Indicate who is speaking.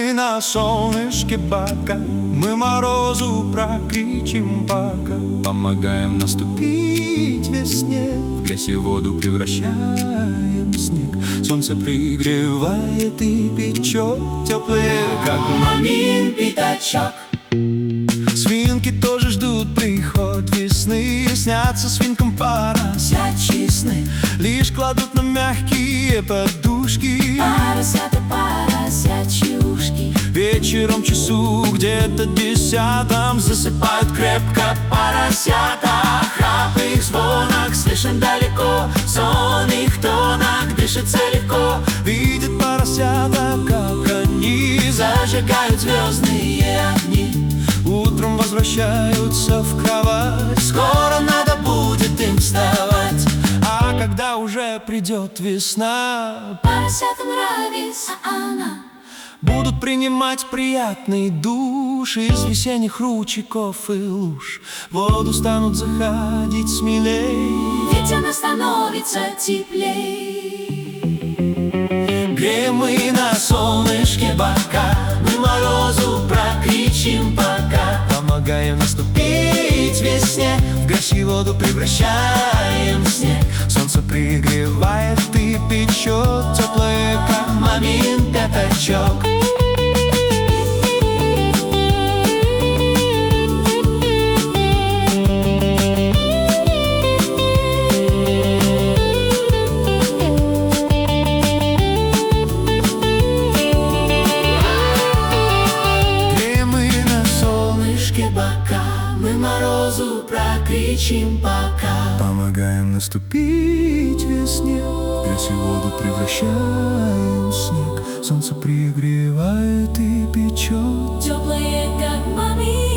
Speaker 1: мы на солнышке бока, мы морозу прокричим пока. Помогаем наступить весне, в грязь и воду превращаем в снег. Солнце пригревает и печет теплые, как мамин пятачок. Свинки тоже ждут приход весны, снятся свинкам поросячьи сны. Лишь кладут на мягкие подушки
Speaker 2: поросята, поросячьи ушки.
Speaker 1: Вечером часу где-то 10 засыпают крепко поросята. Храп их звонок слышен далеко, в сон их тонах дышится легко. Видят поросята, как они зажигают звездные огни. Утром возвращаются в кровать, скоро надо будет им вставать. А когда уже придет весна,
Speaker 2: поросятам нравится она.
Speaker 1: будут принимать приятный душ из весенних ручейков и луж. В воду станут заходить смелей,
Speaker 2: ведь она становится теплей.
Speaker 1: Греем мы на солнышке бока, мы морозу прокричим пока. Помогаем наступить весне, в грязь и воду превращаем в снег. Солнце пригревает и печет теплое, как мамин пятачок.
Speaker 2: Мы морозу прокричим пока.
Speaker 1: Помогаем наступить весне, в грязь и воду превращаем в снег. Солнце пригревает и печет
Speaker 2: теплые, как мамин